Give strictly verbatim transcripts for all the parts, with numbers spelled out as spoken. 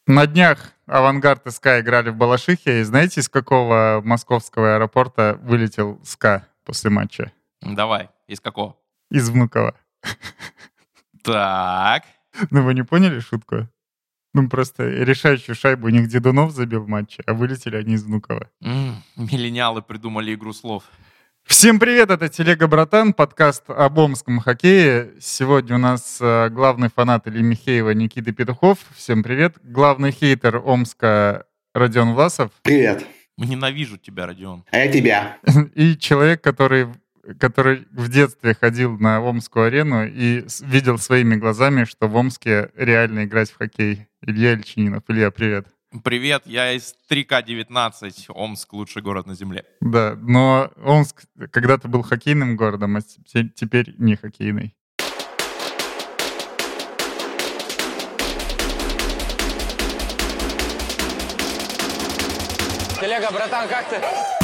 На днях «Авангард» и «СКА» играли в Балашихе. И знаете, из какого московского аэропорта вылетел «СКА» после матча? Давай, из какого? Из Внуково. Так. Ну вы не поняли шутку? Ну просто решающую шайбу у них Дедунов забил в матче, а вылетели они из Внуково. М, Миллениалы придумали игру слов. Всем привет, это Телега Братан, подкаст об омском хоккее. Сегодня у нас э, главный фанат Ильи Михеева Никита Петухов. Всем привет. Главный хейтер Омска Родион Власов. Привет. Ненавижу тебя, Родион. А я тебя. И человек, который, который в детстве ходил на Омскую арену и с- видел своими глазами, что в Омске реально играть в хоккей. Илья Ильчининов. Илья, привет. Привет, я из три ка девятнадцать. Омск — лучший город на земле. Да, но Омск когда-то был хоккейным городом, а те- теперь не хоккейный. Телега, братан, как ты?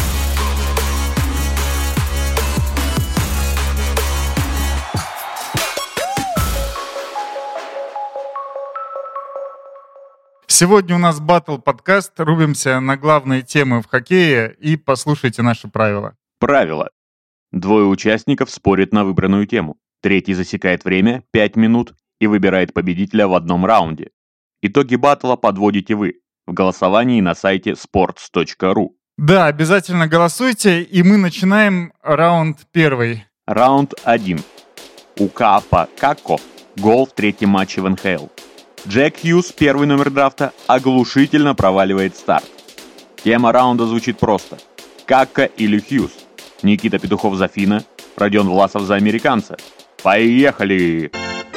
Сегодня у нас батл-подкаст. Рубимся на главные темы в хоккее и послушайте наши правила. Правило. Двое участников спорят на выбранную тему. Третий засекает время пять минут и выбирает победителя в одном раунде. Итоги батла подводите вы в голосовании на сайте sports точка ru. Да, обязательно голосуйте, и мы начинаем раунд первый. Раунд один. У Каапа Какко гол в третьем матче в эн ха эл. Джек Хьюз, первый номер драфта, оглушительно проваливает старт. Тема раунда звучит просто. Какко или Хьюз? Никита Петухов за финна, Родион Власов за американца. Поехали!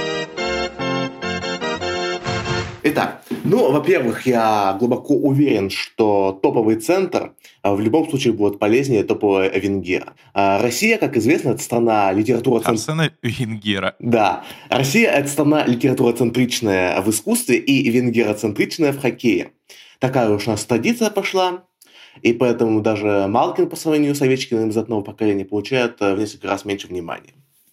Итак, ну, во-первых, я глубоко уверен, что топовый центр а, в любом случае будет полезнее топового Венгера. А, Россия, как известно, это страна литература... Арсена Венгера. Да, Россия — это страна литературоцентричная в искусстве и венгероцентричная в хоккее. Такая уж у нас традиция пошла, и поэтому даже Малкин по сравнению с Овечкиным из одного поколения получает э, в несколько раз меньше внимания.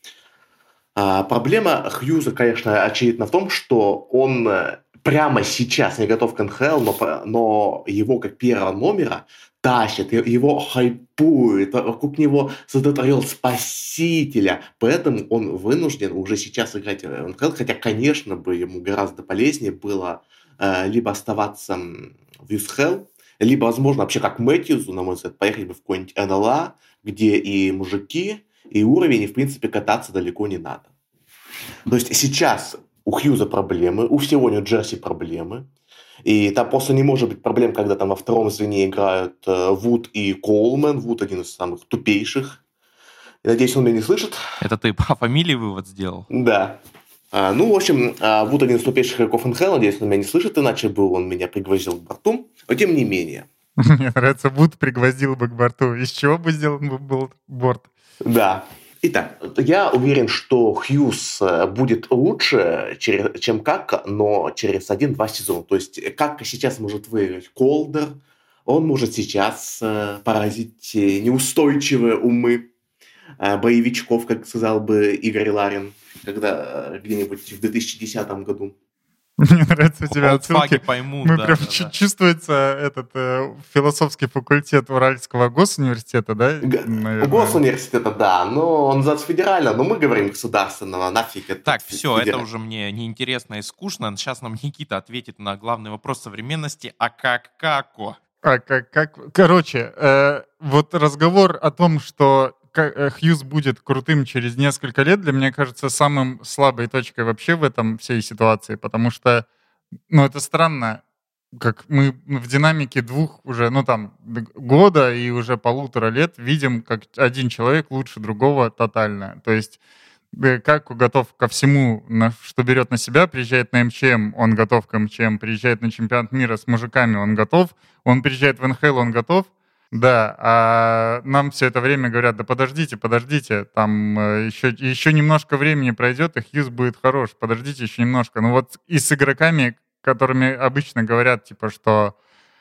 А, проблема Хьюза, конечно, очевидна в том, что он э, прямо сейчас не готов к эн ха эл, но, по- но его как первого номера тащит, е- его хайпует, а вокруг него создает ореол спасителя. Поэтому он вынужден уже сейчас играть в эн ха эл, хотя, конечно, бы ему гораздо полезнее было э, либо оставаться м, в ю эс эл эл, либо, возможно, вообще как Мэтьюзу, на мой взгляд, поехать бы в какой-нибудь эн эл а, где и мужики, и уровень, и, в принципе, кататься далеко не надо. То есть сейчас у Хьюза проблемы, у всего Нью-Джерси проблемы. И там просто не может быть проблем, когда там во втором звене играют э, Вуд и Коулман. Вуд один из самых тупейших. Я надеюсь, он меня не слышит. Это ты по фамилии вывод сделал? Да. А, ну, в общем, а, Вуд один из тупейших игроков эн ха эл. Надеюсь, он меня не слышит, иначе бы он меня пригвоздил к борту. Но тем не менее. Мне нравится, Вуд пригвоздил бы к борту. Из чего бы сделан бы был борт? Да. Итак, я уверен, что Хьюз э, будет лучше, через- чем Какко, но через один-два сезона. То есть Какко сейчас может выиграть Колдер, он может сейчас э, поразить э, неустойчивые умы э, боевичков, как сказал бы Игорь Ларин, когда э, где-нибудь в две тысячи десятом году. Мне нравятся у тебя Олдфаги отсылки. поймут, Мы да, прям да, чу- да. чувствуется этот э, философский факультет Уральского госуниверситета, да? Г- наверное? Госуниверситета, да, но он называется федерально, но мы говорим государственного, нафиг это. Так, все, это федерально. уже мне неинтересно и скучно. Сейчас нам Никита ответит на главный вопрос современности. А как Какко? А как, как... Короче, э, вот разговор о том, что Ка- э, Хьюз будет крутым через несколько лет, для меня кажется самым слабой точкой вообще в этом всей ситуации, потому что, ну, это странно, как мы в динамике двух уже, ну, там, д- года и уже полутора лет видим, как один человек лучше другого тотально. То есть э, как готов ко всему, на- что берет на себя, приезжает на эм че эм, он готов к эм че эм, приезжает на чемпионат мира с мужиками, он готов, он приезжает в эн ха эл, он готов, да, а нам все это время говорят, да подождите, подождите, там э, еще, еще немножко времени пройдет, и Хьюз будет хорош, подождите еще немножко. Ну вот и с игроками, которыми обычно говорят, типа, что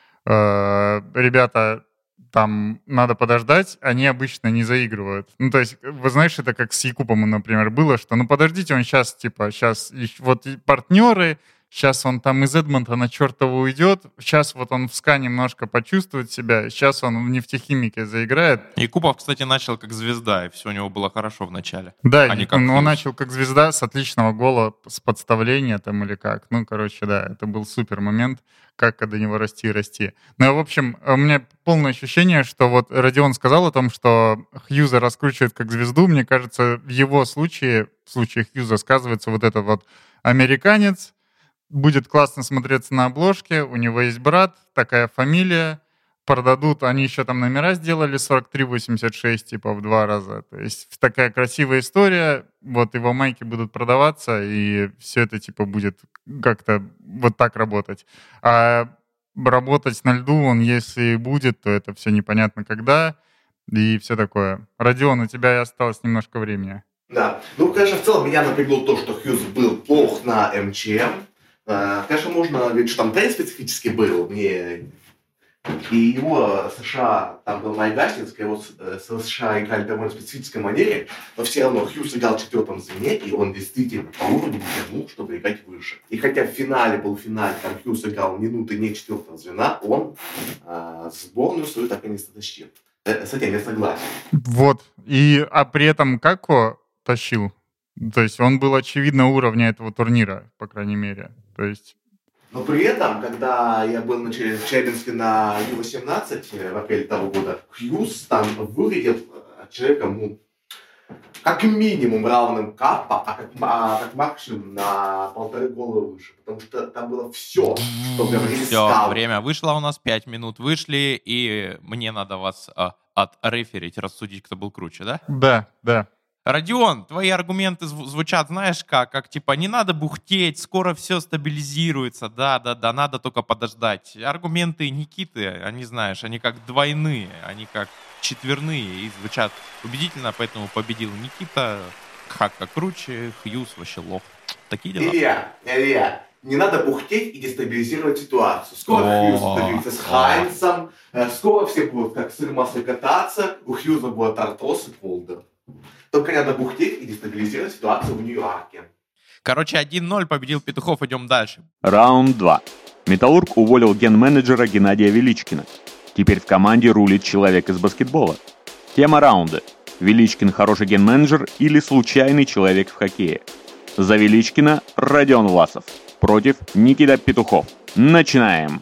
э, ребята, там надо подождать, они обычно не заигрывают. Ну, то есть, вы знаешь, это как с Якупом, например, было, что, ну, подождите, он сейчас, типа, сейчас вот и партнеры, Сейчас он там из Эдмонтона чертова уйдет. Сейчас вот он в СКА немножко почувствует себя. Сейчас он в нефтехимике заиграет. И Купов, кстати, начал как звезда, и все у него было хорошо в начале. Да, а не как он, он Хьюз. начал как звезда с отличного гола, с подставления там или как. Ну, короче, да, это был супер момент, как до него расти и расти. Ну, в общем, у меня полное ощущение, что вот Родион сказал о том, что Хьюза раскручивает как звезду. Мне кажется, в его случае, в случае Хьюза сказывается вот этот вот американец, будет классно смотреться на обложке, у него есть брат, такая фамилия, продадут, они еще там номера сделали сорок три восемьдесят шесть, типа в два раза. То есть такая красивая история, вот его майки будут продаваться, и все это типа будет как-то вот так работать. А работать на льду он, если и будет, то это все непонятно когда, и все такое. Родион, у тебя осталось немножко времени. Да, ну, конечно, в целом меня напрягло то, что Хьюз был плох на эм че эм. Конечно, можно говорить, что там трейд специфически был, мне... и его США, там был Майгасинск, его США играли в довольно специфической манере, но все равно Хьюз играл в четвертом звене, и он действительно по уровню тянул, чтобы играть выше. И хотя в финале, полуфинале, там Хьюз играл минуты не четвертого звена, он э, сборную свою так и не затащил. С этим я согласен. Вот, и, а при этом Како тащил. То есть он был очевидно уровня этого турнира, по крайней мере. То есть... Но при этом, когда я был на Челябинске на ю восемнадцать в апреле того года, Хьюз там выглядел человеком, ну, как минимум равным Каппа, а как, а как максимум на полторы головы выше. Потому что там было все, что говорили Все, скауты. время вышло у нас, пять минут вышли, и мне надо вас а, отреферить, рассудить, кто был круче, да? Да, да. Родион, твои аргументы зв- звучат, знаешь как, как типа не надо бухтеть, скоро все стабилизируется, да-да-да, надо только подождать. Аргументы Никиты, они, знаешь, они как двойные, они как четверные и звучат убедительно, поэтому победил Никита, Хака круче, Хьюз вообще лох. Такие дела. Илья, Илья, не надо бухтеть и дестабилизировать ситуацию. Скоро О, Хьюз договорится с о. Хайнсом, э, скоро все будут как сыр масло кататься, у Хьюза будет Артос и Полдер. Только не надо бухтеть и дестабилизировать ситуацию в Нью-Йорке. Короче, один ноль победил Петухов, идем дальше. Раунд два. Металлург уволил ген-менеджера Геннадия Величкина. Теперь в команде рулит человек из баскетбола. Тема раунда. Величкин хороший ген-менеджер или случайный человек в хоккее? За Величкина Родион Власов. Против Никита Петухов. Начинаем.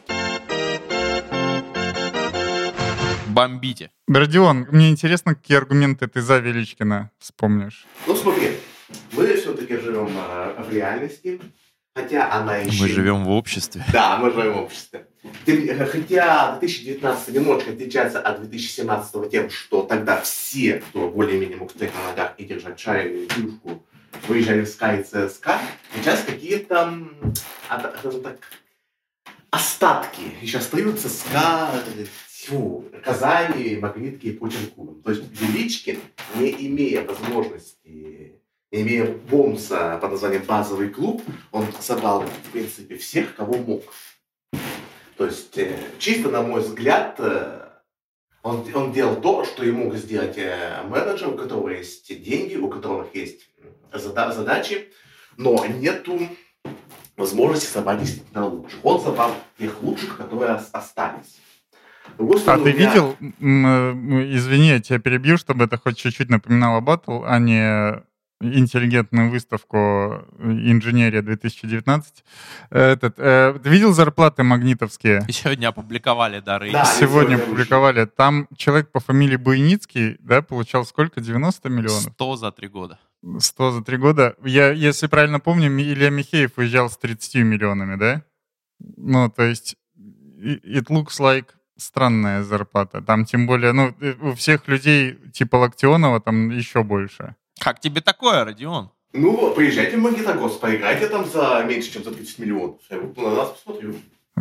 Бомбите. Родион, мне интересно, какие аргументы ты за Величкина вспомнишь. Ну смотри, мы все-таки живем э, в реальности, хотя она еще... Мы живем в обществе. Да, мы живем в обществе. Тем- Хотя две тысячи девятнадцатый немножко отличается от две тысячи семнадцатого тем, что тогда все, кто более-менее мог стоять на ногах и держать шар или клюшку, выезжали в СКА и ЦСКА, сейчас какие-то, м, а, скажем так, остатки еще остаются СКА, тьфу, Казани, Магнитки и прочим клубам. То есть Величкин, не имея возможности, не имея бонуса под названием «базовый клуб», он собрал, в принципе, всех, кого мог. То есть, э, чисто на мой взгляд, э, он, он делал то, что и мог сделать э, менеджер, у которого есть деньги, у которого есть зада- задачи, но нету возможности собрать действительно лучших. Он собрал тех лучших, которые ос- остались. С другой А стороны, ты у меня- видел, м, э, извини, я тебя перебью, чтобы это хоть чуть-чуть напоминало батл, а не интеллигентную выставку «Инженерия две тысячи девятнадцать». Этот, э, ты видел зарплаты магнитовские? Сегодня опубликовали дары. Да. они Сегодня сегодня опубликовали. Там человек по фамилии Буйницкий, да, получал сколько? девяносто миллионов? сто за три года. сто за три года. Я, если правильно помню, Ми- Илья Михеев уезжал с тридцатью миллионами, да? Ну, то есть, и- it looks like странная зарплата. Там, тем более, ну, э, у всех людей типа Локтионова там еще больше. Как тебе такое, Родион? Ну, приезжайте в Магнитогорск, поиграйте там за меньше, чем за тридцать миллионов. Я вот на нас посмотрю.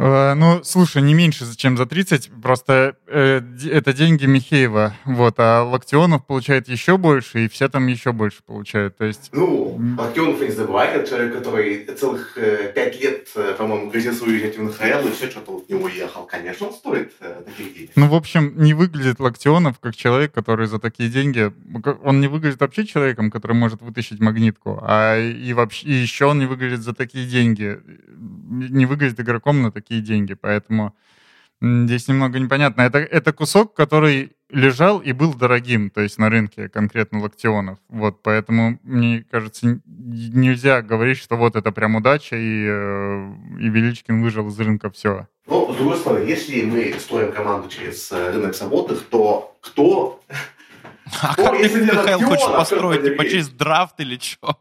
Э, ну, слушай, не меньше, чем за тридцать. Просто э, д- это деньги Михеева. Вот, а Локтионов получает еще больше, и все там еще больше получают. То есть... Ну, м, Локтионов, не забывай, это человек, который целых э, пять лет, э, по-моему, грозился уезжать в эн ха эл, и все, что-то от него уехал. Конечно, он стоит э, таких денег. Ну, в общем, не выглядит Локтионов как человек, который за такие деньги... Он не выглядит вообще человеком, который может вытащить магнитку, а и, вообще, и еще он не выглядит за такие деньги. Не выглядит игроком на такие деньги, поэтому м, здесь немного непонятно. Это, это кусок, который лежал и был дорогим, то есть на рынке конкретно Локтионов. Вот, поэтому, мне кажется, н- нельзя говорить, что вот это прям удача, и, э, и Величкин выжил из рынка все. Но, с другой стороны, если мы строим команду через э, рынок свободных, то кто... А О, как ты, если не Михаил, Локтионов, хочешь черт построить? Типа побери. через драфт или что?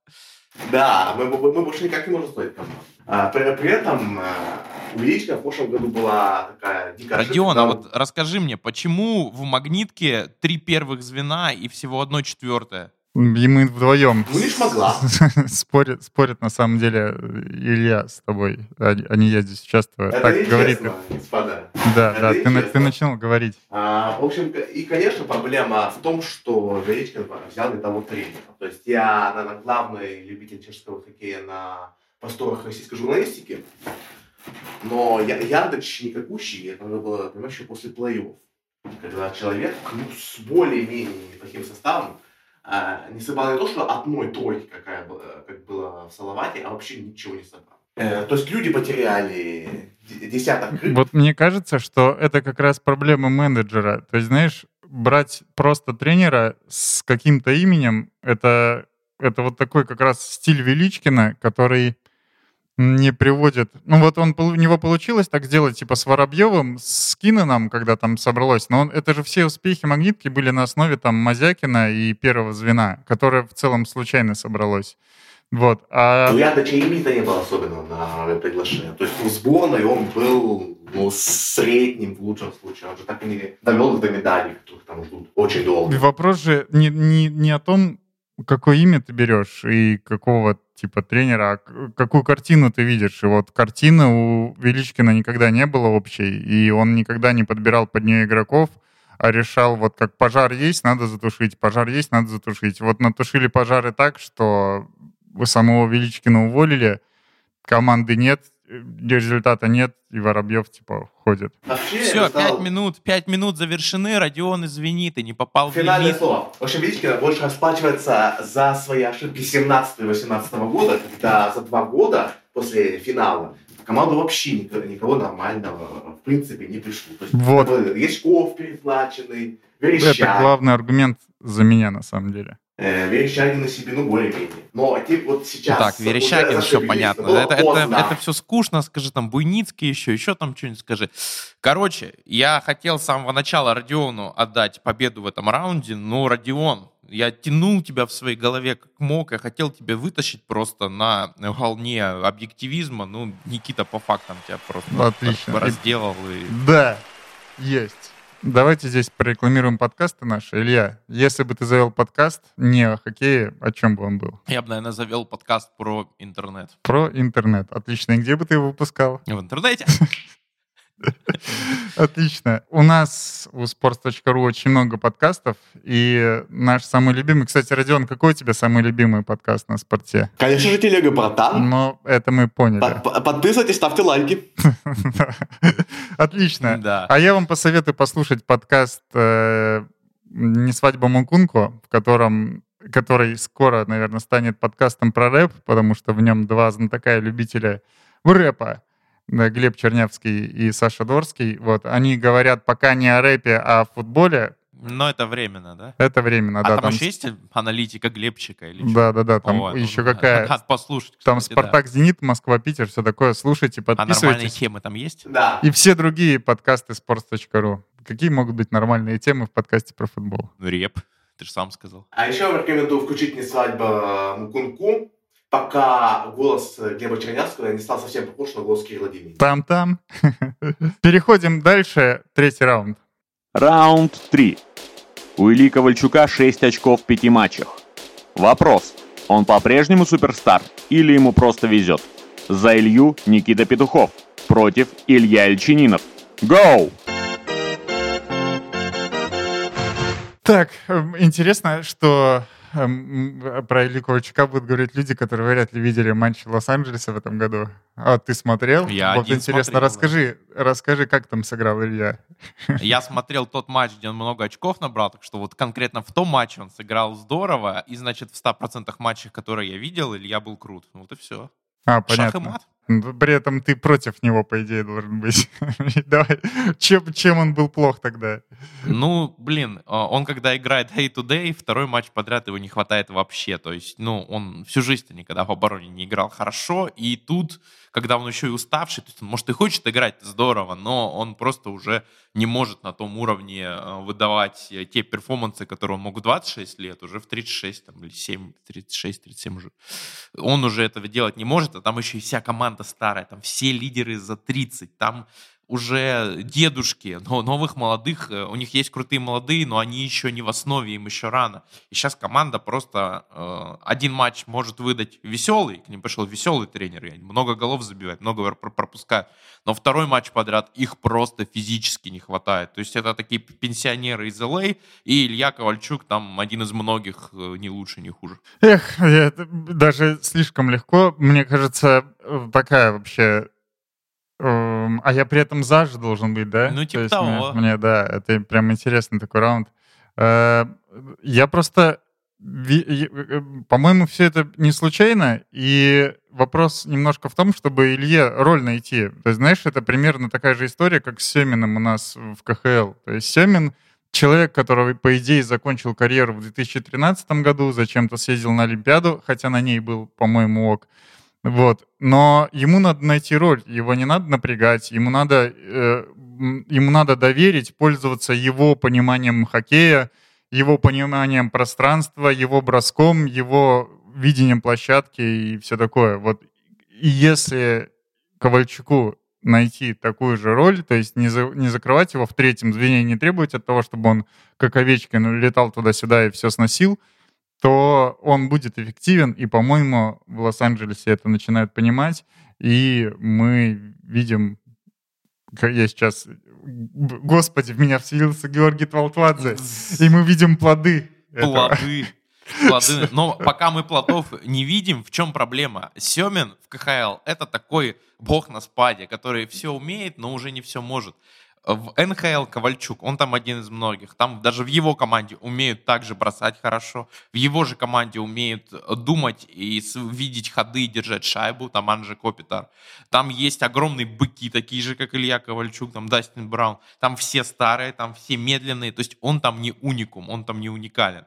Да, мы, мы, мы больше никак не можем строить команду. А, при, при этом а, у Величкина в прошлом году была такая дикая ошибка. Родион, а когда он- вот расскажи мне, почему в «Магнитке» три первых звена и всего одно четвертое? И мы вдвоем Ну, лишь могла. спорят, спорят на самом деле Илья с тобой, а а не я здесь участвую. Это Так, нечестно, говорит. господа. Да, это да, ты, на- нечестно. ты начинал говорить. А, в общем, и, конечно, проблема в том, что Величкин взял не того тренера. То есть я, наверное, главный любитель чешского хоккея на просторах российской журналистики, но я, Яндекс никакущий, это уже было, понимаешь, еще после плей-офф, когда человек, ну, с более-менее неплохим составом, а, не собрал не то, что одной тройки, какая была, как было в Салавате, а вообще ничего не собрал. Э, то есть люди потеряли д- десяток рыб. Вот мне кажется, что это как раз проблема менеджера. То есть, знаешь, брать просто тренера с каким-то именем, это, это вот такой как раз стиль Величкина, который не приводит... Ну вот он, пол- у него получилось так сделать, типа с Воробьевым, с Кинаном, когда там собралось, но он, это же все успехи Магнитки были на основе там Мазякина и первого звена, которое в целом случайно собралось. Вот. А... У Яндача и имени-то не было особенного на приглашение. То есть в сборной он был, ну, средним в лучшем случае. Он же так и не довел их до медалей, которых там ждут очень долго. Вопрос же не, не, не о том, какое имя ты берешь и какого типа тренера, а к- какую картину ты видишь. И вот картины у Величкина никогда не было общей, и он никогда не подбирал под нее игроков, а решал, вот как пожар есть, надо затушить, пожар есть, надо затушить. Вот натушили пожары так, что самого Величкина уволили, команды нет, э, результата нет, и Воробьев типа ходит. Вообще, Все, я стал- пять минут, пять минут завершены. Родион, извини, ты не попал в Финальное лимит. слово. В общем, Величкин больше расплачивается за свои ошибки семнадцатого и восемнадцатого года, когда за два года после финала в команду вообще никого, никого нормального в принципе не пришло. То есть, Вот. это был Яськов переплаченный, Это Верещагин. главный аргумент за меня, на самом деле. Э, Верещагин на себе, ну, более-менее. Но типа, вот сейчас... Так, уже Верещагин, все зашибись, понятно. было Это, это, поздно. это все скучно, скажи там Буйницкий еще, еще там что-нибудь скажи. Короче, я хотел с самого начала Родиону отдать победу в этом раунде, но, Родион, я тянул тебя в своей голове как мог, я хотел тебя вытащить просто на волне объективизма, ну, Никита по фактам тебя просто Отлично. так разделал. И... Да, есть. Давайте здесь прорекламируем подкасты наши. Илья, если бы ты завел подкаст не о хоккее, о чем бы он был? Я бы, наверное, завел подкаст про интернет. Про интернет. Отлично. И где бы ты его выпускал? В интернете. Отлично. У нас у sports точка ru очень много подкастов, и наш самый любимый... Кстати, Родион, какой у тебя самый любимый подкаст на спорте? Конечно же, телега, братан. Ну, это мы поняли. П- Подписывайтесь, ставьте лайки. Отлично. Да. А я вам посоветую послушать подкаст э, «Не свадьба Мукунко», в котором, который скоро, наверное, станет подкастом про рэп, потому что в нем два знатока и любителя рэпа, да, Глеб Чернявский и Саша Дорский. Вот, они говорят пока не о рэпе, а о футболе. Но это временно, да? Это временно, А да. там, еще есть аналитика Глебчика или что? Да, да, да, там О, ну, еще надо- какая... Надо послушать, Там кстати, да. Спартак, Зенит, Москва, Питер, все такое. Слушайте, А нормальные подписывайтесь. темы там есть? Да. И все другие подкасты sports точка ru. Какие могут быть нормальные темы в подкасте про футбол? Ну, реп, ты же сам сказал. А еще я вам рекомендую включить «Не свадьба Мукунку», пока голос Глеба Чернявского не стал совсем похож на голос Кирилла Демина. Там-там. Переходим дальше. Третий раунд. Раунд три. У Ильи Ковальчука шесть очков в пяти матчах. Вопрос. Он по-прежнему суперстар или ему просто везет? За Илью Никита Петухов. против Илья Ельчининов. Гоу! Так, интересно, что эм, про Илью Ковальчука будут говорить люди, которые вряд ли видели матч Лос-Анджелеса в этом году. А ты смотрел? Я вот один интересно, смотрел, расскажи, расскажи, как там сыграл Илья. Я смотрел тот матч, где он много очков набрал, так что вот конкретно в том матче он сыграл здорово, и, значит, в ста процентах матчей, которые я видел, Илья был крут. Вот и все. А, Шах и понятно. мат. При этом ты против него, по идее, должен быть. Давай. Чем, чем он был плох тогда? Ну, блин, он когда играет day-to-day, второй матч подряд его не хватает вообще. То есть, ну, он всю жизнь никогда в обороне не играл хорошо, и тут, когда он еще и уставший, то есть он, может, и хочет играть здорово, но он просто уже не может на том уровне выдавать те перформансы, которые он мог в двадцать шесть лет, уже в тридцать шесть там, или семь, тридцать шесть тридцать семь уже. Он уже этого делать не может, а там еще и вся команда старая, там все лидеры за тридцать, там уже дедушки, но новых молодых, у них есть крутые молодые, но они еще не в основе, им еще рано. И сейчас команда просто э, один матч может выдать веселый, к ним пришел веселый тренер, и они много голов забивают, много пропускают, но второй матч подряд их просто физически не хватает. То есть это такие пенсионеры из эл эй, и Илья Ковальчук там один из многих, не лучше, не хуже. Эх, я, даже слишком легко, мне кажется, такая вообще... А я при этом за же должен быть, да? Ну, типа То есть того. Мне, мне, да, это прям интересный такой раунд. Я просто... По-моему, все это не случайно, и вопрос немножко в том, чтобы Илье роль найти. То есть, знаешь, это примерно такая же история, как с Семиным у нас в ка ха эл. То есть Семин — человек, который, по идее, закончил карьеру в две тысячи тринадцатом году, зачем-то съездил на Олимпиаду, хотя на ней был, по-моему, ок. Вот. Но ему надо найти роль, его не надо напрягать, ему надо, э, ему надо доверить, пользоваться его пониманием хоккея, его пониманием пространства, его броском, его видением площадки и все такое. Вот. И если Ковальчуку найти такую же роль, то есть не, за, не закрывать его в третьем звене, не требовать от того, чтобы он как Овечкин летал туда-сюда и все сносил, то он будет эффективен, и, по-моему, в Лос-Анджелесе это начинают понимать, и мы видим, как я сейчас... Господи, в меня вселился Георгий Твалтвадзе, и мы видим плоды этого. Плоды. Плоды. Но пока мы плодов не видим, в чем проблема? Семин в ка ха эл — это такой бог на спаде, который все умеет, но уже не все может. В эн ха эл Ковальчук, он там один из многих. Там даже в его команде умеют также бросать хорошо. В его же команде умеют думать и видеть ходы и держать шайбу. Там Анджей Копитар. Там есть огромные быки, такие же, как Илья Ковальчук, там Дастин Браун. Там все старые, там все медленные. То есть он там не уникум, он там не уникален.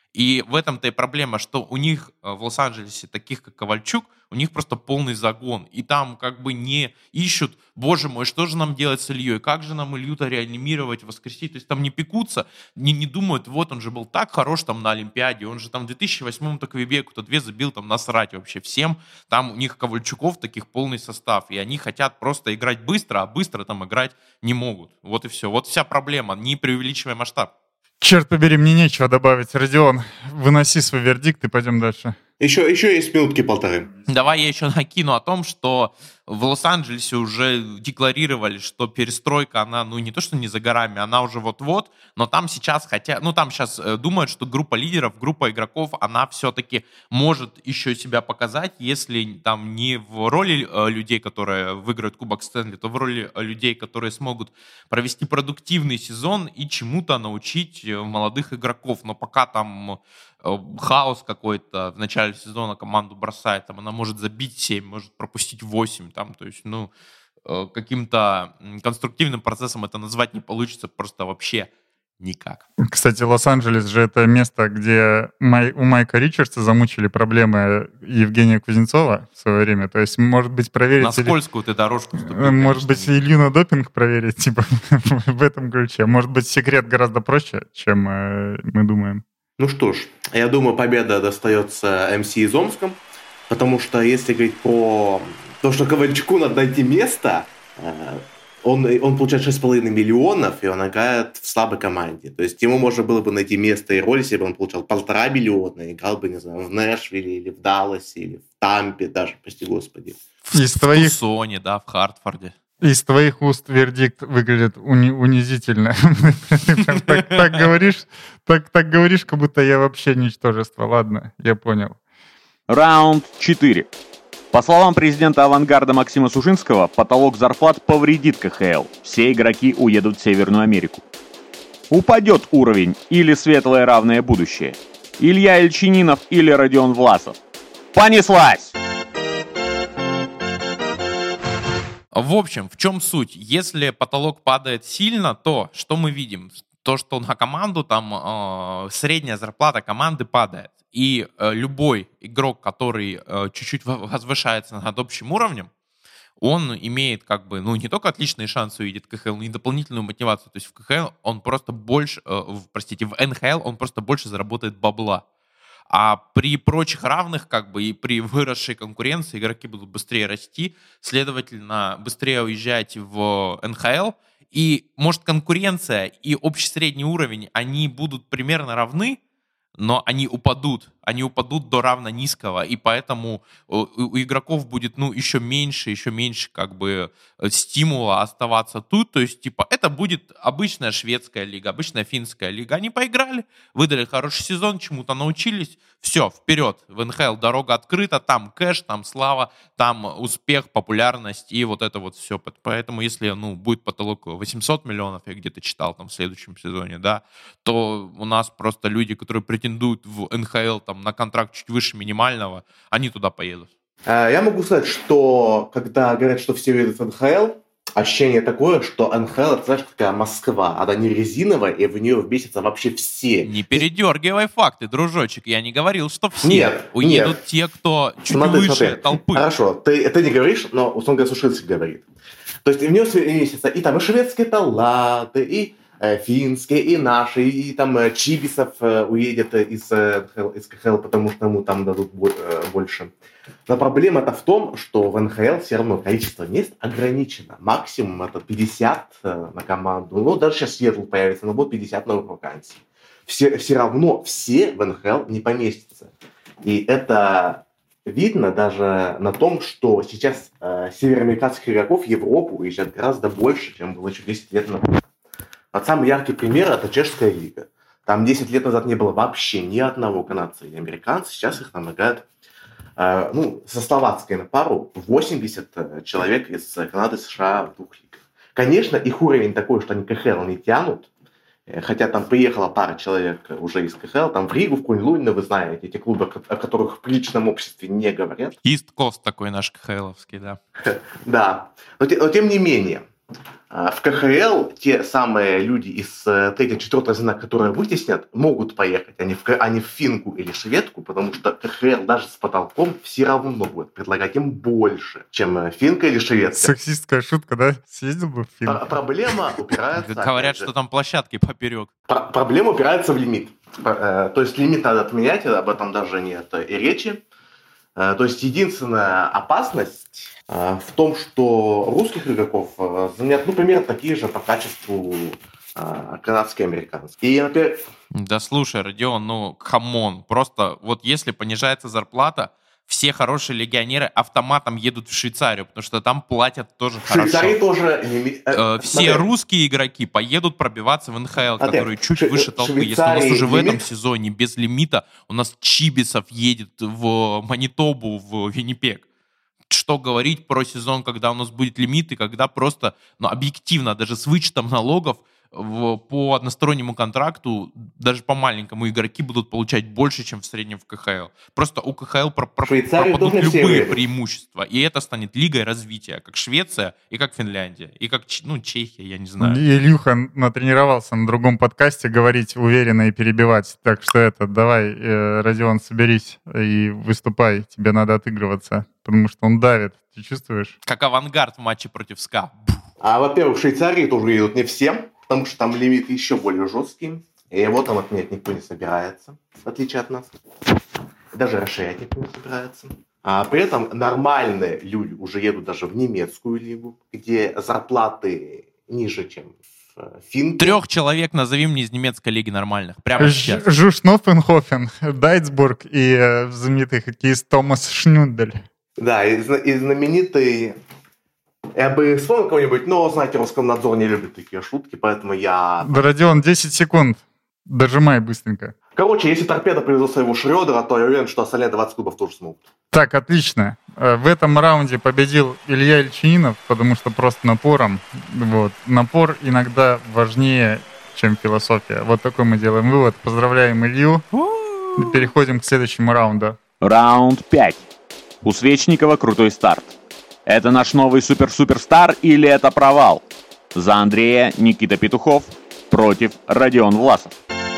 И в этом-то и проблема, что у них в Лос-Анджелесе, таких как Ковальчук, у них просто полный загон. И там как бы не ищут, боже мой, что же нам делать с Ильей, как же нам Илью-то реанимировать, воскресить. То есть там не пекутся, не, не думают, вот он же был так хорош там на Олимпиаде, он же там в две тысячи восьмом-то Квебеку-то две забил, там насрать вообще всем. Там у них Ковальчуков таких полный состав, и они хотят просто играть быстро, а быстро там играть не могут. Вот и все. Вот вся проблема, не преувеличивая масштаб. Черт побери, мне нечего добавить. Родион, выноси свой вердикт и пойдем дальше. Еще, еще есть минутки полторы. Давай я еще накину о том, что в Лос-Анджелесе уже декларировали, что перестройка, она, ну, не то, что не за горами, она уже вот-вот, но там сейчас хотя, ну, там сейчас э, думают, что группа лидеров, группа игроков, она все-таки может еще себя показать, если там не в роли э, людей, которые выиграют Кубок Стэнли, то в роли э, людей, которые смогут провести продуктивный сезон и чему-то научить э, молодых игроков. Но пока там э, хаос какой-то в начале сезона команду бросает, там она может забить семь, может пропустить восемь, там, то есть, ну, э, каким-то конструктивным процессом это назвать не получится просто вообще никак. Кстати, Лос-Анджелес же это место, где Май, у Майка Ричардса замучили проблемы Евгения Кузнецова в свое время. То есть, может быть, проверить... На скользкую ты дорожку ступил, может быть, Илью на допинг проверить, типа, в этом ключе. Может быть, секрет гораздо проще, чем э, мы думаем. Ну что ж, я думаю, победа достается эм си из Омском, потому что если говорить про то, что Ковальчуку надо найти место, он, он получает шесть с половиной миллионов, и он играет в слабой команде. То есть ему можно было бы найти место и роль, если бы он получал полтора миллиона, играл бы, не знаю, в Нэшвилле, или в Далласе, или в Тампе даже, прости господи. В, в твоих... Тусоне, да, в Хартфорде. Из твоих уст вердикт выглядит уни- унизительно. Так, так говоришь, так, так говоришь, как будто я вообще ничтожество. Ладно, я понял. Раунд четыре. По словам президента «Авангарда» Максима Сушинского, потолок зарплат повредит ка ха эл. Все игроки уедут в Северную Америку. Упадет уровень или светлое равное будущее. Илья Ильчининов или Родион Власов. Понеслась! В общем, в чем суть? Если потолок падает сильно, то что мы видим? То, что на команду там э, средняя зарплата команды падает. И э, любой игрок, который э, чуть-чуть возвышается над общим уровнем, он имеет как бы, ну, не только отличные шансы увидеть ка ха эл, но и дополнительную мотивацию. То есть в ка ха эл он просто больше, э, в, простите, в эн ха эл он просто больше заработает бабла. А при прочих равных, как бы, и при выросшей конкуренции игроки будут быстрее расти, следовательно, быстрее уезжать в эн ха эл. И, может, конкуренция и общий средний уровень, они будут примерно равны, но они упадут, они упадут до равно низкого, и поэтому у, у игроков будет, ну, еще меньше, еще меньше, как бы, стимула оставаться тут, то есть, типа, это будет обычная шведская лига, обычная финская лига, они поиграли, выдали хороший сезон, чему-то научились, все, вперед, в эн ха эл дорога открыта, там кэш, там слава, там успех, популярность и вот это вот все, поэтому, если, ну, будет потолок восемьсот миллионов, я где-то читал там в следующем сезоне, да, то у нас просто люди, которые претендуют в эн ха эл там на контракт чуть выше минимального, они туда поедут. Я могу сказать, что когда говорят, что все едут в эн ха эл, ощущение такое, что эн ха эл, это, знаешь, такая Москва, она не резиновая, и в нее вместятся вообще все. Не передергивай факты, дружочек, я не говорил, что все. Нет, уедут нет. те, кто чуть смотри, выше смотри. толпы. Хорошо, ты это не говоришь, но условно говоря, Сушинский говорит. То есть в нее вместятся и там и шведские таланты, и финские, и наши, и там Чибисов уедет из, из ка ха эл, потому что ему там дадут больше. Но проблема-то в том, что в эн ха эл все равно количество мест ограничено. Максимум это пятьдесят на команду. Ну, даже сейчас Сиэтл появится, но будет пятьдесят новых вакансий. Все, все равно все в эн ха эл не поместятся. И это видно даже на том, что сейчас э, североамериканских игроков в Европу уезжает гораздо больше, чем было еще десять лет назад. Вот самый яркий пример – это чешская лига. Там десять лет назад не было вообще ни одного канадца или американца. Сейчас их намогают, э, ну, со словацкой на пару восемьдесят человек из Канады, США в двух лигах. Конечно, их уровень такой, что они ка ха эл не тянут. Хотя там приехала пара человек уже из ка ха эл. Там в Ригу, в Кунь-Лунь, вы знаете, эти клубы, о которых в приличном обществе не говорят. Ист-Кост такой наш ка ха эловский, да. Да. Но, но тем не менее, в ка ха эл те самые люди из третьего-четвертого звена, которые вытеснят, могут поехать, а не, в, а не в финку или шведку, потому что ка ха эл даже с потолком все равно будет предлагать им больше, чем финка или шведка. Сексистская шутка, да? Съездил бы в финку. Проблема упирается... Говорят, что там площадки поперек. Проблема упирается в лимит. То есть лимит надо отменять, об этом даже нет и речи. То есть единственная опасность в том, что русских игроков заменят, ну, примерно такие же по качеству канадские и американские. И, например... Да слушай, Родион, ну, камон, просто вот если понижается зарплата, все хорошие легионеры автоматом едут в Швейцарию, потому что там платят тоже в Швейцарии хорошо. тоже... Э, все Смотри. Русские игроки поедут пробиваться в эн ха эл, Смотри. которые чуть Ш- выше толпы. Если у нас уже лимит... в этом сезоне без лимита у нас Чибисов едет в Манитобу, в Виннипег. Что говорить про сезон, когда у нас будет лимит, и когда просто, ну, объективно, даже с вычетом налогов, в, по одностороннему контракту, даже по маленькому, игроки будут получать больше, чем в среднем в ка ха эл. Просто у ка ха эл про, про, пропадут любые преимущества. И это станет лигой развития, как Швеция и как Финляндия, и как, ну, Чехия, я не знаю. Илюха натренировался на другом подкасте говорить уверенно и перебивать. Так что это, давай, э, Родион, соберись и выступай. Тебе надо отыгрываться, потому что он давит. Ты чувствуешь? Как Авангард в матче против СКА. А, во-первых, в Швейцарии тоже едут не всем, потому что там лимиты еще более жесткие. И его там отменять никто не собирается, в отличие от нас. Даже расширять никто не собирается. А при этом нормальные люди уже едут даже в немецкую лигу, где зарплаты ниже, чем в финке. Трех человек назови мне из немецкой лиги нормальных. Прямо сейчас. Жушнофенхофен, Дайцбург и э, знаменитый хоккеист Томас Шнюндель. Да, и, и знаменитый Я бы вспомнил кого-нибудь, но, знаете, Роскомнадзор не любит такие шутки, поэтому я... Да, Родион, десять секунд. Дожимай быстренько. Короче, если Торпедо привезут своего Шрёдера, то я уверен, что остальные двадцать клубов тоже смогут. Так, отлично. В этом раунде победил Илья Ильчининов, потому что просто напором. Вот. Напор иногда важнее, чем философия. Вот такой мы делаем вывод. Поздравляем Илью. Переходим к следующему раунду. Раунд пять. У Свечникова крутой старт. Это наш новый супер-суперстар или это провал? За Андрея Никита Петухов против Родион Власов.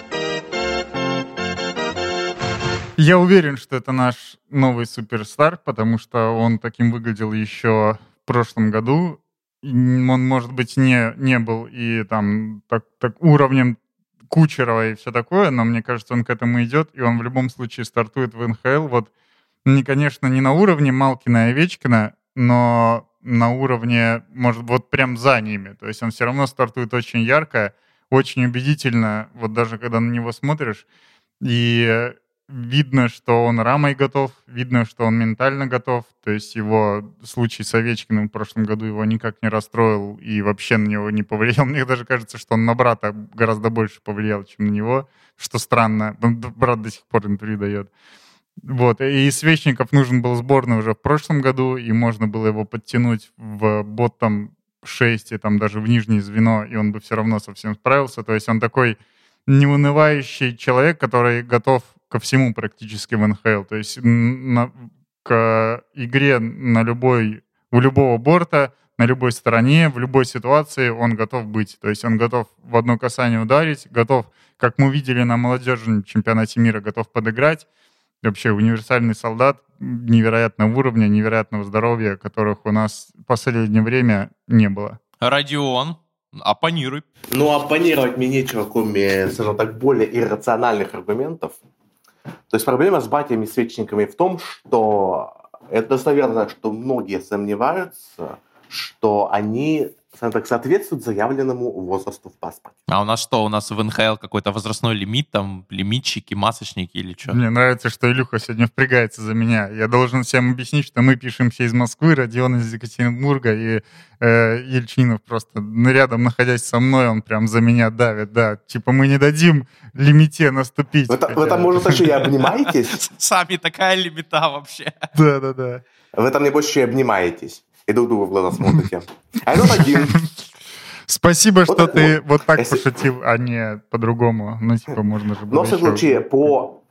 Я уверен, что это наш новый суперстар, потому что он таким выглядел еще в прошлом году. Он, может быть, не, не был и там так, так уровнем Кучерова и все такое, но мне кажется, он к этому идет, и он в любом случае стартует в эн ха эл. Вот, не, конечно, не на уровне Малкина и Овечкина, но на уровне, может, вот прям за ними. То есть он все равно стартует очень ярко, очень убедительно, вот даже когда на него смотришь, и видно, что он рамой готов, видно, что он ментально готов, то есть его случай с Овечкиным в прошлом году его никак не расстроил и вообще на него не повлиял. Мне даже кажется, что он на брата гораздо больше повлиял, чем на него, что странно. Брат до сих пор интервью дает. Вот. И Свечников нужен был сборной уже в прошлом году, и можно было его подтянуть в ботtom шесть, и там даже в нижнее звено, и он бы все равно совсем справился. То есть он такой неунывающий человек, который готов ко всему практически в эн ха эл. То есть на, к игре на любой, у любого борта, на любой стороне, в любой ситуации он готов быть. То есть он готов в одно касание ударить, готов, как мы видели на молодежном чемпионате мира, готов подыграть. Вообще универсальный солдат невероятного уровня, невероятного здоровья, которых у нас в последнее время не было. Родион, оппонируй. Ну, оппонировать мне нечего, кроме, скажем так, более иррациональных аргументов. То есть проблема с братьями Свечниками в том, что это достоверно, что многие сомневаются, что они, скажем так, соответствуют заявленному возрасту в паспорте. А у нас что? У нас в эн ха эл какой-то возрастной лимит, там, лимитчики, масочники или что? Мне нравится, что Илюха сегодня впрягается за меня. Я должен всем объяснить, что мы пишемся из Москвы, Родион из Екатеринбурга, и э, Ельчинов просто рядом, находясь со мной, он прям за меня давит, да. Типа мы не дадим лимите наступить. В, это, в этом, может, еще и обнимаетесь? Сами такая лимита вообще. Да-да-да. В этом, небось, еще и обнимаетесь. И друг другу в глаза смотрите. А этот один. Спасибо, что вот, ты вот, вот так если... пошутил, а не по-другому. Ну, типа, можно же было. Но, в всяком еще... случае, по,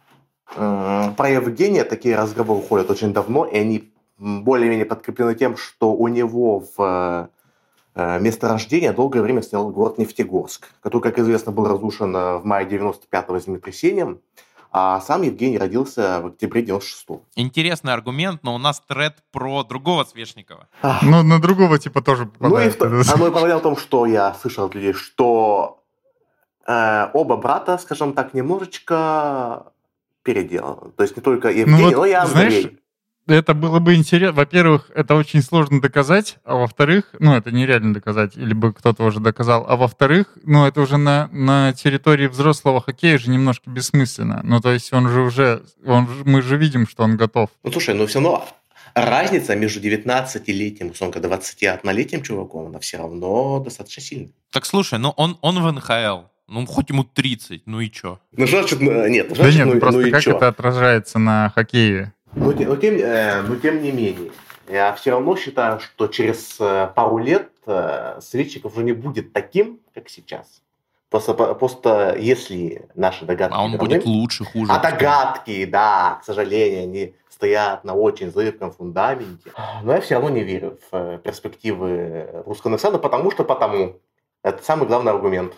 э, про Евгения такие разговоры ходят очень давно, и они более-менее подкреплены тем, что у него в э, место рождения долгое время стоял город Нефтегорск, который, как известно, был разрушен в мае девяносто пятого землетрясением, а сам Евгений родился в октябре девяносто шестого. Интересный аргумент, но у нас тред про другого Свечникова. Ну, на другого типа тоже попадает. Ну, и в, оно и проблема в том, что я слышал от людей, что э, оба брата, скажем так, немножечко переделаны. То есть не только Евгений, ну, вот, но и Андрей. Знаешь, это было бы интересно. Во-первых, это очень сложно доказать, а во-вторых, ну, это нереально доказать, либо кто-то уже доказал, а во-вторых, ну, это уже на, на территории взрослого хоккея же немножко бессмысленно. Ну, то есть он же уже, он, мы же видим, что он готов. Ну, слушай, ну, все равно разница между девятнадцатилетним, условно, двадцатиоднолетним чуваком, она все равно достаточно сильная. Так, слушай, ну, он, он в эн ха эл. Ну, хоть ему тридцать, ну и чё? Ну, значит, нет. Ну, значит, да нет, ну, просто ну, как чё? это отражается на хоккее? Но, но, тем, э, но тем не менее, я все равно считаю, что через э, пару лет э, Свечников уже не будет таким, как сейчас. Просто, просто если наши догадки... А он верны, будет лучше, хуже. А догадки, да, к сожалению, они стоят на очень зыбком фундаменте. Но я все равно не верю в перспективы русского национала, потому что потому. Это самый главный аргумент.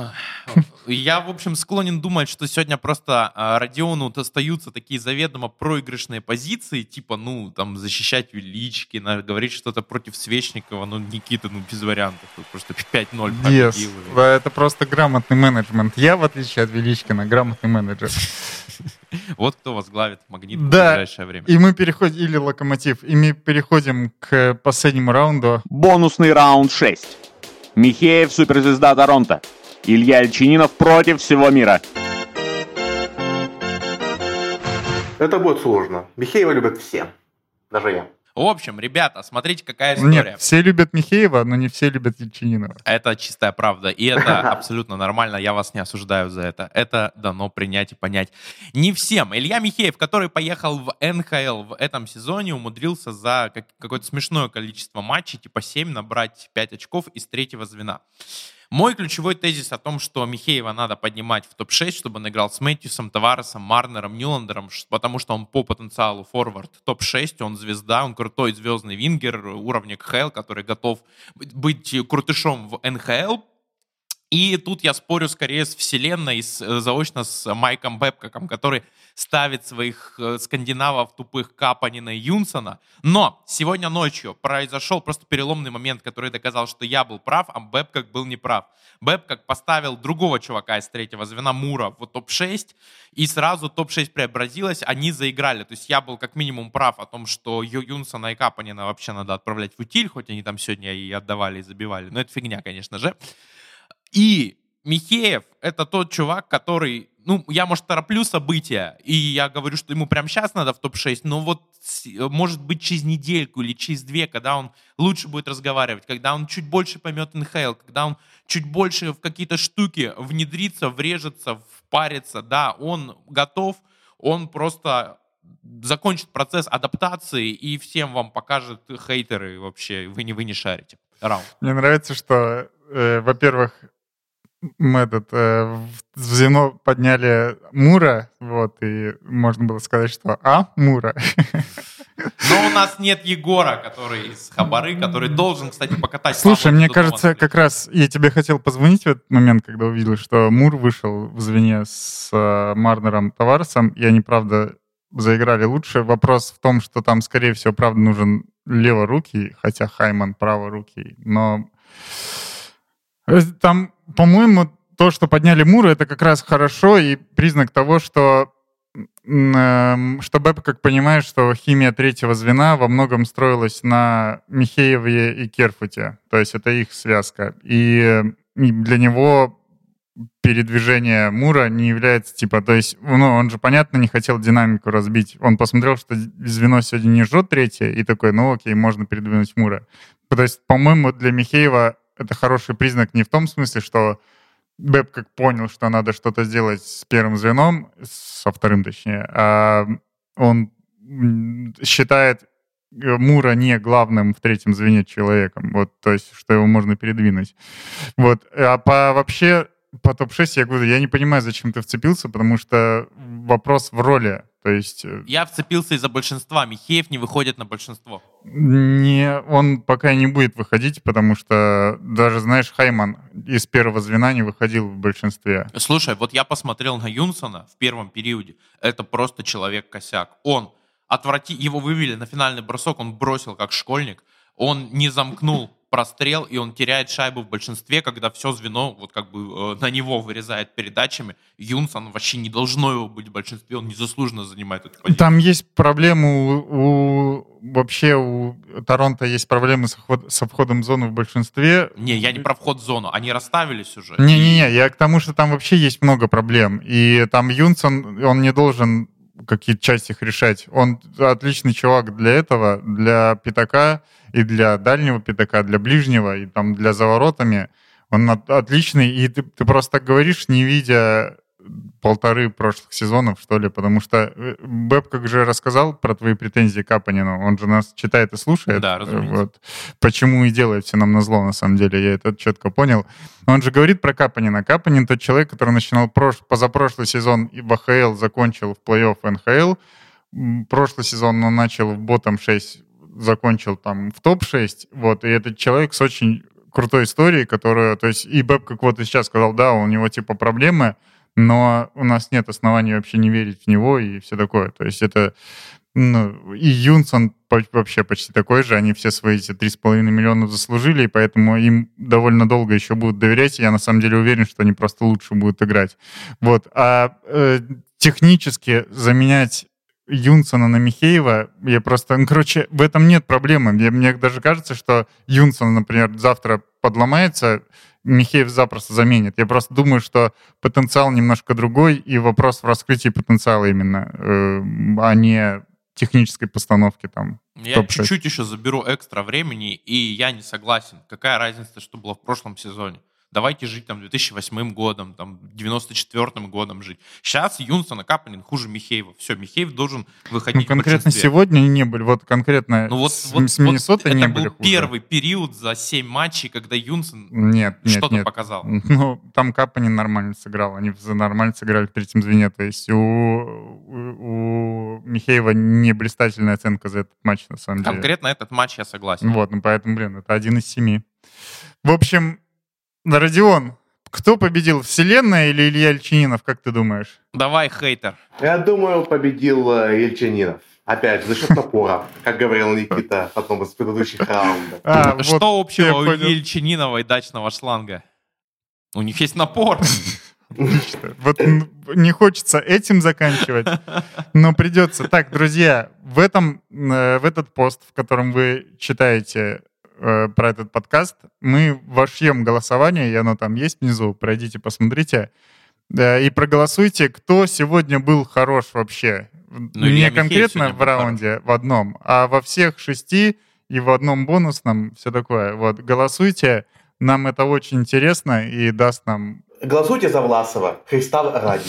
Я, в общем, склонен думать, что сегодня просто Родиону остаются такие заведомо проигрышные позиции, типа, ну, там, защищать Величкина, говорить что-то против Свечникова, ну, Никита, ну, без вариантов, просто пять ноль победил. Yes. Да, это просто грамотный менеджмент. Я, в отличие от Величкина, грамотный менеджер. Вот кто возглавит «Магнит» да. в ближайшее время. И мы переходим, или «Локомотив», и мы переходим к последнему раунду. Бонусный раунд шесть. Михеев, суперзвезда Торонто. Илья Ильчининов против всего мира. Это будет сложно. Михеева любят все. Даже я. В общем, ребята, смотрите, какая история. Нет, все любят Михеева, но не все любят Ельчининова. Это чистая правда, и это абсолютно нормально, я вас не осуждаю за это. Это дано принять и понять. Не всем. Илья Михеев, который поехал в эн ха эл в этом сезоне, умудрился за какое-то смешное количество матчей, типа семь, набрать пять очков из третьего звена. Мой ключевой тезис о том, что Михеева надо поднимать в топ шесть, чтобы он играл с Мэтьюсом, Таваресом, Марнером, Ньюландером, потому что он по потенциалу форвард топ шесть, он звезда, он крутой звездный вингер уровня ка ха эл, который готов быть крутышом в эн ха эл. И тут я спорю скорее с вселенной, с, заочно с Майком Бэбкоком, который ставит своих э, скандинавов тупых Капанина и Юнсона. Но сегодня ночью произошел просто переломный момент, который доказал, что я был прав, а Бэбкок был неправ. Бэбкок поставил другого чувака из третьего звена, Мура, в топ шесть, и сразу топ шесть преобразилось, они заиграли. То есть я был как минимум прав о том, что Юнсона и Капанина вообще надо отправлять в утиль, хоть они там сегодня и отдавали, и забивали. Но это фигня, конечно же. И Михеев — это тот чувак, который, ну, я, может, тороплю события, и я говорю, что ему прямо сейчас надо в топ шесть, но вот, может быть, через недельку или через две, когда он лучше будет разговаривать, когда он чуть больше поймет эн ха эл, когда он чуть больше в какие-то штуки внедрится, врежется, впарится, да, он готов, он просто закончит процесс адаптации и всем вам покажет хейтеры вообще, вы не, вы не шарите. Раунд. Мне нравится, что, э, во-первых, мы этот, э, в звено подняли Мура, вот, и можно было сказать, что «А, Мура». Но у нас нет Егора, который из Хабары, который должен, кстати, покатать. Слушай, мне кажется, как раз я тебе хотел позвонить в этот момент, когда увидел, что Мур вышел в звене с э, Марнером, Таваресом, и они, правда, заиграли лучше. Вопрос в том, что там, скорее всего, правда, нужен леворукий, хотя Хайман праворукий, но там, по-моему, то, что подняли Мура, это как раз хорошо и признак того, что, э, что Бэбкок понимает, что химия третьего звена во многом строилась на Михееве и Керфуте. То есть это их связка. И для него передвижение Мура не является типа... То есть, ну, он же, понятно, не хотел динамику разбить. Он посмотрел, что звено сегодня не жжет третье, и такой, ну окей, можно передвинуть Мура. То есть, по-моему, для Михеева это хороший признак не в том смысле, что Бэбкок понял, что надо что-то сделать с первым звеном, со вторым точнее, а он считает Мура не главным в третьем звене человеком, вот, то есть, что его можно передвинуть. Вот, а по вообще по топ шесть я говорю, я не понимаю, зачем ты вцепился, потому что вопрос в роли, то есть... Я вцепился из-за большинства, Михеев не выходит на большинство. Не, он пока не будет выходить, потому что даже, знаешь, Хайман из первого звена не выходил в большинстве. Слушай, вот я посмотрел на Юнсона в первом периоде, это просто человек-косяк. Он отврати... Его вывели на финальный бросок, он бросил как школьник, он не замкнул прострел, и он теряет шайбу в большинстве, когда все звено вот как бы э, на него вырезает передачами. Юнсон вообще не должно его быть в большинстве, он незаслуженно занимает эту позицию. Там есть проблемы у, у вообще у Торонто есть проблемы со, вход, со входом в зону в большинстве. Не, я не про вход в зону, они расставились уже. Не-не-не, я к тому, что там вообще есть много проблем, и там Юнсон, он не должен какие-то части их решать. Он отличный чувак для этого, для пятака, и для дальнего пятака, для ближнего, и там для за воротами. Он от, отличный, и ты, ты просто так говоришь, не видя полторы прошлых сезонов, что ли, потому что Бэбкок же рассказал про твои претензии к Капанину, он же нас читает и слушает. Да, разумеется. Вот. Почему и делает все нам назло, на самом деле, я это четко понял. Он же говорит про Капанина. Капанин тот человек, который начинал прош... позапрошлый сезон и в а ха эл, закончил в плей-офф эн ха эл. Прошлый сезон он начал в ботом шесть, закончил там в топ шесть, вот, и этот человек с очень крутой историей, которую, то есть, и Бэбкок вот и сейчас сказал, да, у него типа проблемы, но у нас нет оснований вообще не верить в него и все такое, то есть это, ну, и Юнсон вообще почти такой же, они все свои эти три с половиной миллиона заслужили, и поэтому им довольно долго еще будут доверять, и я на самом деле уверен, что они просто лучше будут играть, вот, а э, технически заменять Юнсона на Михеева, я просто, ну, короче, в этом нет проблемы. Мне, мне даже кажется, что Юнсон, например, завтра подломается, Михеев запросто заменит. Я просто думаю, что потенциал немножко другой, и вопрос в раскрытии потенциала именно, э, а не технической постановки там. Я чуть-чуть еще заберу экстра времени, и я не согласен. Какая разница, что было в прошлом сезоне? Давайте жить там две тысячи восьмым годом, там девяносто четвёртым годом жить. Сейчас Юнсон и Капанин хуже Михеева. Все, Михеев должен выходить ну, конкретно в большинстве. сегодня не были. Вот конкретно ну, вот, с, вот, с Миннесотой вот не это были был хуже. первый период за семь матчей, когда Юнсон нет, нет, что-то нет. показал. Ну, там Капанин нормально сыграл. Они нормально сыграли в третьем звене. То есть у, у, у Михеева не блистательная оценка за этот матч, на самом деле. Конкретно этот матч я согласен. Вот, ну поэтому, блин, это один из семи. В общем, Родион, кто победил, Вселенная или Илья Ельчининов, как ты думаешь? Давай, хейтер. Я думаю, победил э, Ельчининов. Опять же, за счет напора, как говорил Никита в одном из предыдущих раундов. А, Что вот общего у понял. Ельчининова и дачного шланга? У них есть напор. Отлично. Вот не хочется этим заканчивать, но придется. Так, друзья, в, этом, э, в этот пост, в котором вы читаете э, про этот подкаст, мы вошьем голосование, и оно там есть внизу, пройдите, посмотрите, э, и проголосуйте, кто сегодня был хорош вообще. Ну, не Илья конкретно Михеев в раунде в одном, а во всех шести и в одном бонусном, все такое. Вот, голосуйте, нам это очень интересно и даст нам... Голосуйте за Власова, Христа ради.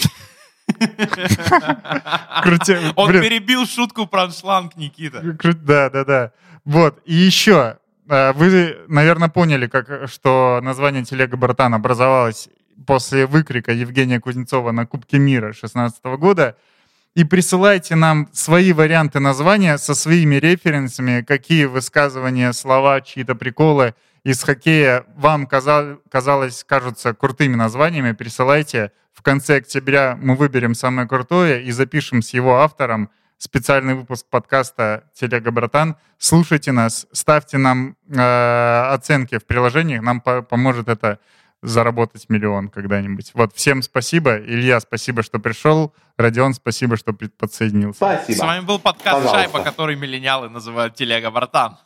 Крути- Он блин, перебил шутку про шланг, Никита. кру- Да, да, да. Вот, и еще, э, вы, наверное, поняли, как, что название «Телега Братан» образовалось после выкрика Евгения Кузнецова на Кубке мира две тысячи шестнадцатого года. И присылайте нам свои варианты названия со своими референсами, какие высказывания, слова, чьи-то приколы из хоккея вам каза- казалось, кажутся крутыми названиями. Присылайте. В конце октября мы выберем самое крутое и запишем с его автором специальный выпуск подкаста «Телега Братан». Слушайте нас, ставьте нам э, оценки в приложениях, нам по- поможет это заработать миллион когда-нибудь. Вот, всем спасибо. Илья, спасибо, что пришел. Родион, спасибо, что при- подсоединился. Спасибо. С вами был подкаст Пожалуйста. «Шайба», который миллениалы называют «Телега Братан».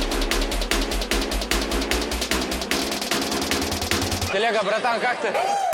Телега, братан, как ты?